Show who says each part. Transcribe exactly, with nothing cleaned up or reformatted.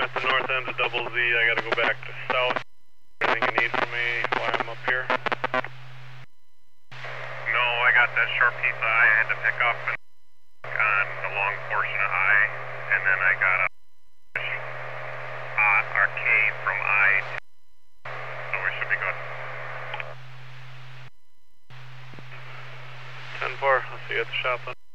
Speaker 1: at the north end of double Z. I gotta go back to south. Anything you need from me while I'm up here?
Speaker 2: No, I got that short piece of I had to pick up and on the long portion of I, and then I got a uh, arcade from I, so we should be good.
Speaker 1: ten four, I'll see you at the shop then.